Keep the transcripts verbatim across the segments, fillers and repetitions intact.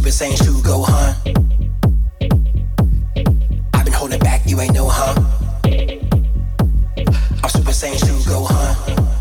Super Saiyan true, go huh? I've been holding back, you ain't know, huh? I'm Super Saiyan true, go huh?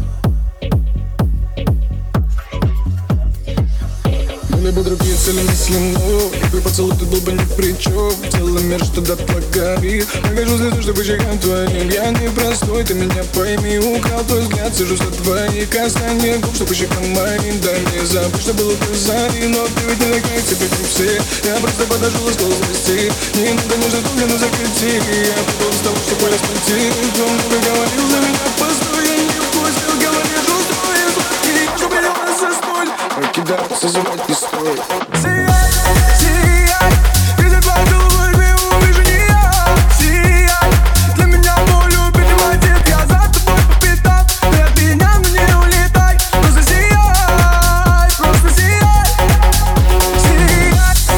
Были бы другие цели мысленно, и твой поцелуй тут был бы ни при чем. Целый мир что-то погорит. Нахожусь для того, чтобы чекан твоим. Я не простой, ты меня пойми. Украл твой взгляд, сижу за твои касания губ, чтобы щекам моим. Дай мне забыть, что было ты зари. Но ты ведь не такая, тебе как все. Я просто подошел и сказал завести. Не надо нежно только на закрытии. Я придал с того, что поле спасти. Кто много говорил за меня, постой. Я не впустил, говоришь, устрой и сладкий. Чтобы я вас застой. Покидаться, звать не стоит. Сияй, сияй, видя твой голубой мир, увижу не я. Сияй, для меня мой любимый мотив. Я за тобой по пятам, ты от меня, но не улетай. Просто сияй, просто сияй. Сияй.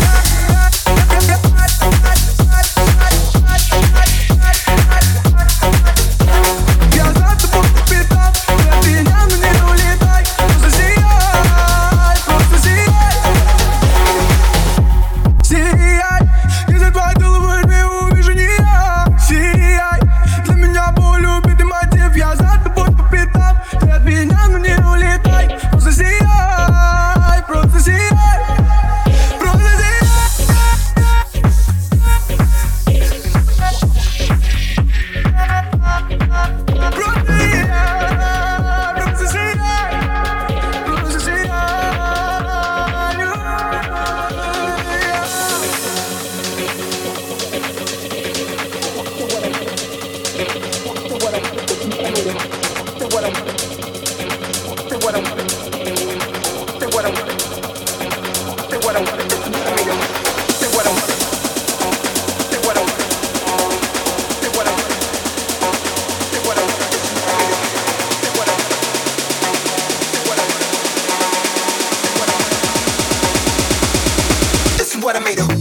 Я за тобой по пятам, ты от меня, но не улетай. Просто сияй, просто сияй. Сияй, если твой голубой мир увижу не я. Сияй, для меня мой любимый мотив. Я за тобой по пятам, ты от меня, но не улетай. Просто сияй, просто сияй, просто сияй. Просто сияй, просто сияй, просто сияй. This is what I made of.